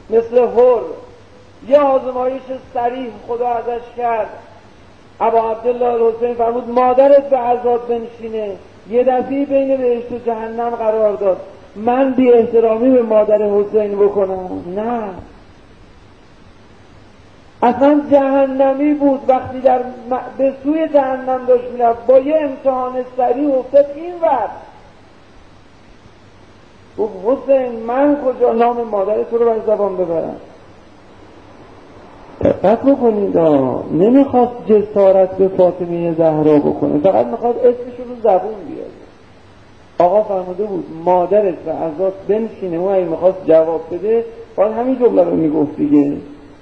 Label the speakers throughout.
Speaker 1: مثل هر یه آزمایش صریح خدا ازش کرد. ابا عبدالله الحسین فرمود مادرت به عذاب بنشینه، یه دفعه بین بهشت و جهنم قرار داد. من بی احترامی به مادر حسین بکنم؟ نه، اصلا جهنمی بود. وقتی به سوی جهنم داشت میرفت با یه امتحان سریع افتاد این وقت گفت حسین من کجا نام مادر تو رو بر زبان ببرم؟ دقت بکنید، نمیخواست جسارت به فاطمه زهرا بکنه، فقط میخواست اسمش رو زبون بیاره. آقا فرموده بود مادرت و عذاب بنشینه، و اگه میخواست جواب بده باید همین جمله رو میگفت دیگه.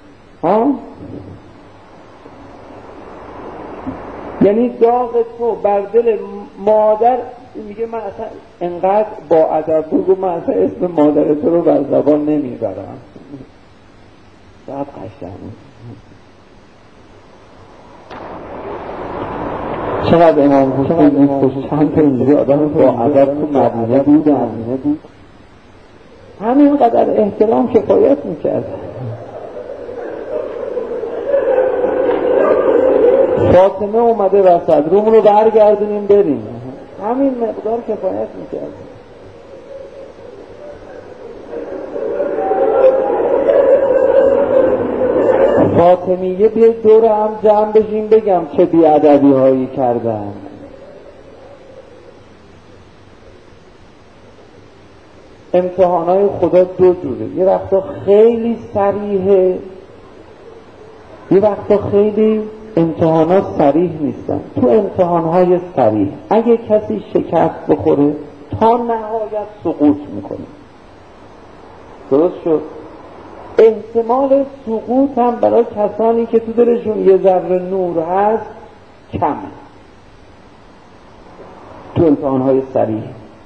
Speaker 1: یعنی داغ تو بر دل مادر. میگه من اصلا انقدر با ادب بود، من اصلا اسم مادر تو رو بر زبان نمیبرم. چقدر قشنگ، چقدر امام حسین چند تا اینجوری آدم با ادب تو مدینه بودن، همینقدر احترام کفایت میکرد. فاطمه اومده وسط، روم رو برگردونیم بریم، همین مقدار کفایت میکرد. فاطمیه بیا دور هم جمع بشیم بگم چه بی‌ادبی هایی کردن. امتحانای خدا دو جوره، یه وقتا خیلی صریحه، یه وقتا خیلی امتحانات صریح نیستن. تو امتحانهای صریح اگه کسی شکست بخوره تا نهایت سقوط میکنه. درست شد؟ احتمال سقوط هم برای کسانی که تو دلشون یه ذره نور هست کمه تو امتحانهای صریح.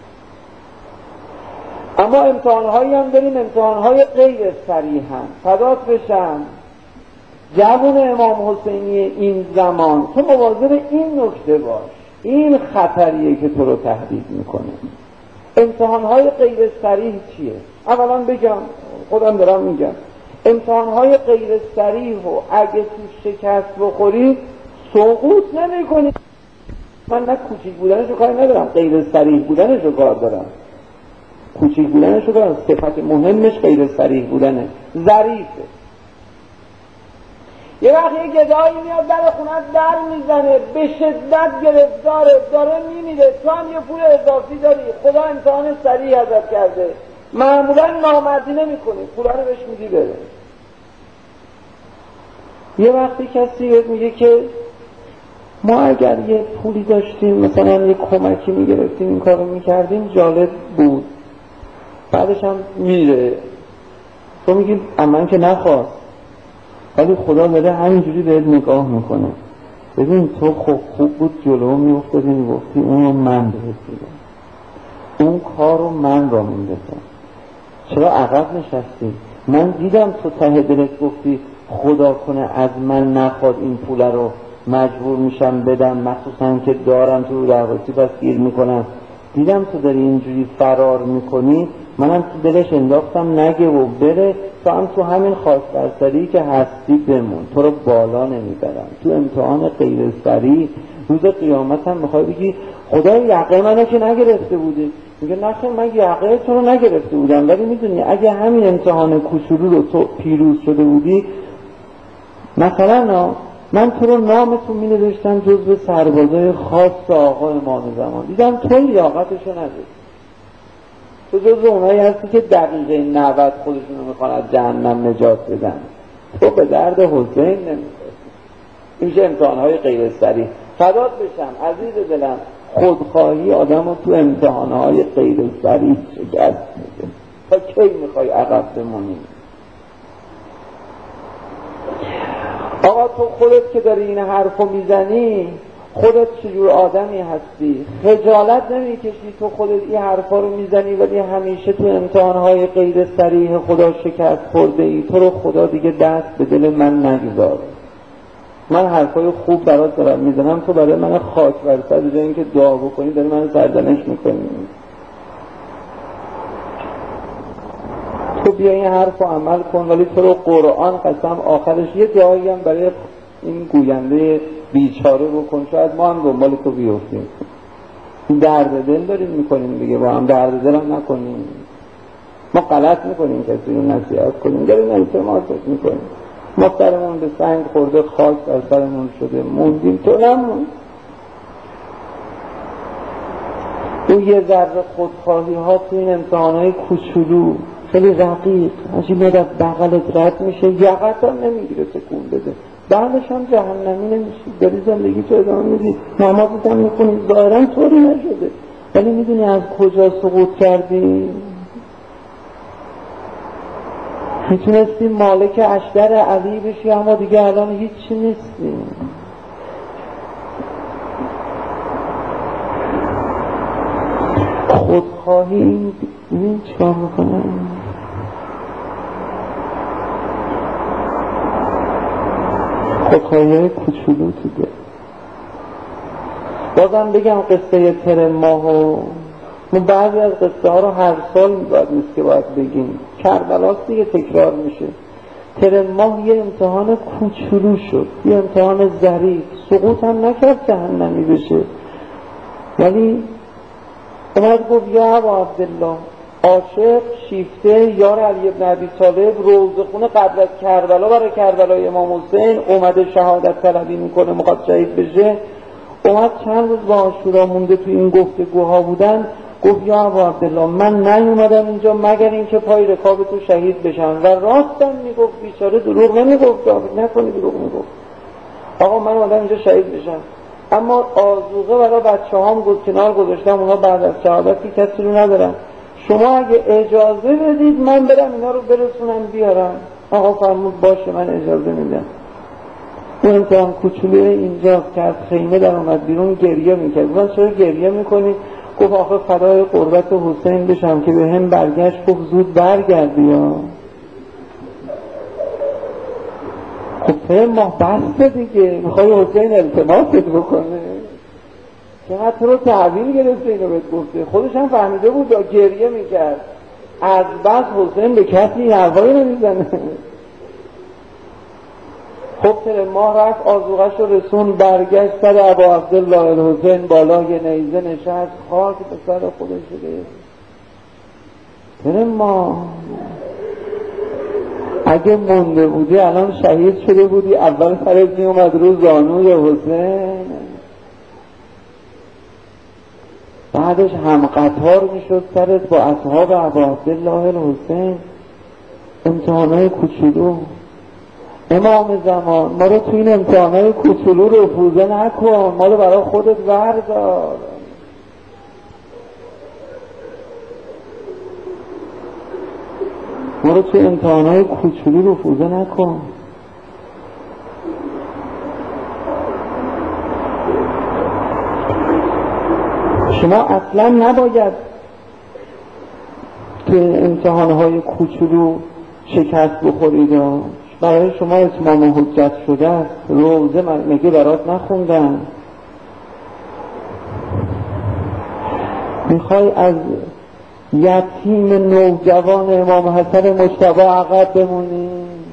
Speaker 1: اما امتحانهایی هم داریم امتحانهای غیر صریح هم. فدات بشم جوون امام حسینی این زمان، تو مواظب این نکته باش، این خطریه که تو رو تهدید میکنه. امتحانهای غیر صریح چیه؟ اولا بگم، خودم دارم میگم، امتحانهای غیر صریح و اگه تو شکست بخوری سقوط نمی کنی. من نه کوچیک بودنش رو کار ندارم، غیر صریح بودنش رو کار دارم. کوچیک بودنش رو دارم، صفت مهمش غیر صریح بودنه، ظریفه. یه وقت یه گدایی میاد در خونت در میزنه، به شدت گرفتاره، داره میمیره، تو هم یه پول اضافی داری، خدا امتحان صریح ازت کرده، معمولا نامردی نمی کنی، پولا رو بهش میدی بره. یه وقتی کسی میگه که ما اگر یه پولی داشتیم مثلا یه کمکی میگرفتیم این کارو میکردیم جالب بود، بعدش هم میره، تو میگی من که نخواست، ولی خدا داره همینجوری بهت نگاه میکنه. ببین تو خوب بود جلو میافتادی میگفتی اون رو من بهت میدم، اون کار رو من را میندازم، چرا عقب نشستی؟ من دیدم تو ته دلت گفتی خدا کنه از من نخواد این پول رو مجبور میشم بدم، مخصوصا که دارم تو درواسی بس گیر میکنم. دیدم تو داری اینجوری فرار میکنی، منم تو دلش انداختم نگه و بره، تو هم تو همین خاص برسری که هستی بمون، تو رو بالا نمیبرم. تو امتحان غیر سریع روز قیامت هم میخوای بگی خدا یقه منو که نگرفته بودی. میگه نخیر من یقه تو رو نگرفته بودم، ولی میدونی اگه همین امتحان کوچولو رو تو پیروز شده بودی، مثلا من تو رو نامتون می نوشتم جزو سربازای خاص آقا امام زمان، دیدم تو لیاقتشو نداری، تو جزو اونایی هستی که دقیقه 90 خودشونو میخوان از جهنم نجات بدن، تو به درد حسین نمیخوری. این میشه امتحانهای غیر صریح. فدات بشم عزیز دلم، خودخواهی آدم رو تو امتحانهای غیر صریح شکست میده. تا کی میخوای عقب بمونی؟ آقا تو خودت که داری این حرفو میزنی، خودت چجور آدمی هستی؟ خجالت نمیکشی تو خودت این حرفا رو میزنی ولی همیشه تو امتحانهای غیر صریح خدا شکست خورده ای؟ تو رو خدا دیگه دست به دل من نگذار. من حرفای خوب برات دارم میزنم، تو برای من خاک بر سر به جای اینکه دعا بکنی داری من سرزنش میکنی. تو بیا این حرف رو عمل کن، ولی تو رو قرآن قسم آخرش یه دعایی هم برای این گوینده بیچاره بکن، شاید ما هم دنبال تو بیفتیم. درد دل داریم میکنیم دیگه، با هم درد دل هم نکنیم. ما غلط میکنیم کسی رو نصیحت کنیم، داریم التماس میکنیم. ما سرمون به سنگ خورده، خاک بر سرمون شده، موندیم، تو نمون. اون یه ذره خودخواهی ها تو این امتحانهای کوچولو خیلی رقیق، هرچی میاد از بغلت رد میشه، یقت هم نمیگیره تکون بده، بعدش هم جهنمی نمیشی، داری زندگی تو ادامه میدی، نمازت هم میکنی، ظاهرا طوری نشده، ولی میدونی از کجا سقوط کردی؟ میتونستی مالک اشتر علی بشی، اما دیگه الان هیچی نیستی. خودخواهی این چکار میکنه؟ خودخواهی های کوچولو تو ده. بازم بگم قصه تر ماهو، ما بعضی از قصه ها رو هر سال نیست که باید بگیم، کربلاست دیگه تکرار میشه. تر ماه یه امتحان کوچولو شد، یه امتحان ظریف، سقوط هم نکرد جهنمی بشه، ولی اومد گفت یا ابا عبدالله، عاشق شیفته یار علی بن ابی طالب روضه قبل از کربلا برای کربلای امام حسین اومده شهادت طلبی میکنه، میخواد شهید بشه. اومد چند روز با عاشورا مونده تو این گفتگوها بودن، گفت یا ابا عبدالله من نیومدم اینجا مگر اینکه پای رکاب تو شهید بشم. و راستم میگفت، بیچاره دروغ نمیگفت، نکنی دروغ میگفت. آقا من اومدم اینجا شهید بشم، اما آذوقه برای بچه هام کنار گذاشتم، اونا بعد از شهادتی کسی رو ندارم، شما اگه اجازه بدید من برم اینا رو برسونم بیارم. آقا فرمود باشه من اجازه میدم. اون امتحان کوچولوی اینجا کرد، خیمه در اومد بیرون، گریه میکرد. من چرا گریه میکنی؟ گفت آخه فدای قربت حسین بشم که به هم برگشت، گفت زود برگردی یا خب فهم ماه بسته دیگه، میخوای حسین التماست بکنه، چقدر تو رو تحویل گرفته اینو بهت گفته، خودش هم فهمیده بود، گریه میکرد از بس حسین به کسی حرفایی نمیزنه. خب تر ماه رفت، آذوقه‌ش رو رسون، برگشت سر ابا عبدالله الحسین بالای نیزه نشست، خاک به سر خودش شده. تر ماه اگه مونده بودی الان شهید شده بودی، اول سرت می اومد رو زانوی حسین، بعدش هم قطار میشد سرت با اصحاب ابا عبدالله الحسین. امتحانای کوچولو. امام زمان ما رو تو این امتحانای کوچولو رفوزه نکن، ما رو برای خودت وردار. ما رو تو امتحانای کوچولو رفوزه نکن. شما اصلا نباید تو امتحانهای کوچولو شکست بخورید. برای شما اتمام حجت شده است، روزه مگه برات نخوندن؟ میخوای از یتیم نوجوان امام حسن مجتبی عقب بمونی؟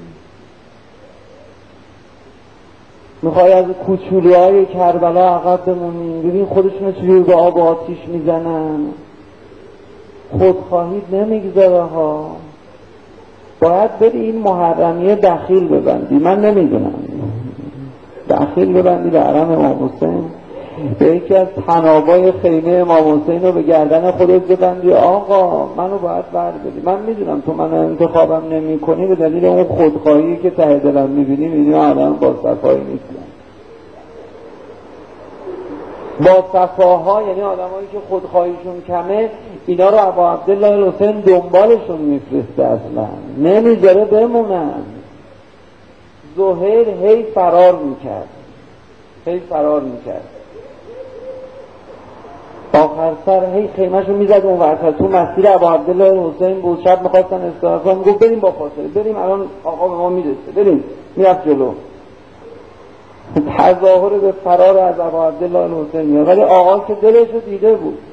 Speaker 1: میخوای از کوچولوهای کربلا عقب بمونی؟ ببین خودشون چجوری به آب و آتیش میزنن. خودخواهی نمیگذاره ها. باید بری این محرمیه دخیل ببندی، من نمیدونم، دخیل ببندی به حرم امام حسین، به یکی از طنابای خیمه امام حسین رو به گردن خودت ببندی، آقا منو باید برداری. من میدونم تو من انتخابم نمی کنی به دلیل اون خودخواهی که ته دلم میبینی، میدونی آدم با صفایی نیستم. با صفاها یعنی آدمایی که خودخواهیشون کمه، اینا رو ابا عبدالله الحسین دنبالشون میفرسته، اصلا نمیذاره بمونن. زهیر هی فرار میکرد، آخر سر هی خیمه‌شو میزد اون ورتر تو مسیر ابا عبدالله الحسین بود. شب میخواستن استراحت کنن، میگفت بریم با فاصله، بریم الان آقا به ما میرسه، بریم. میرفت جلو، تظاهر به فرار از ابا عبدالله الحسین میاد، ولی آقا که دلشو دیده بود.